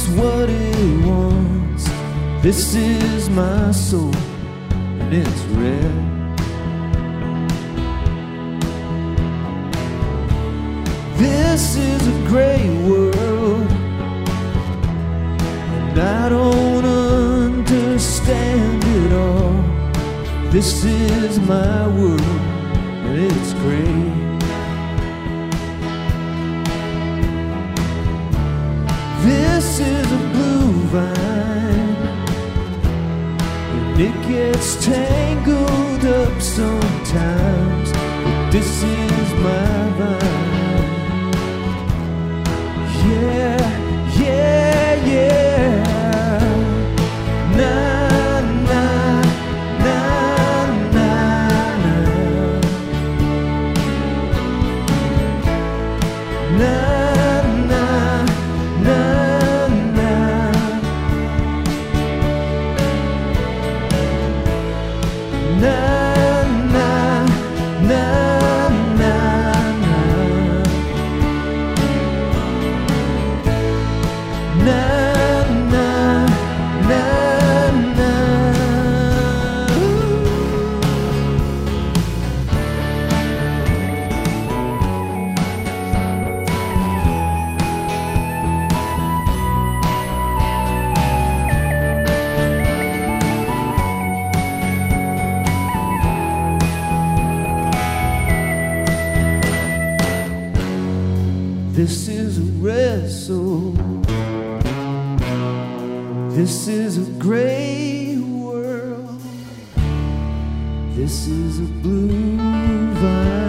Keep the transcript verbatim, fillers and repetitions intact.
what it wants. This is my soul, and it's red. This is a great world, and I don't understand it all. This is my world, and it's great. This is a blue vine, and it gets tangled up sometimes, but this is my vine. Yeah, yeah, yeah. Na, na, na, na, na. Na, na, na, na. Na, na, na, na, na. Na, na, na, na. This is a red soul. This is a great world. This is a blue vine.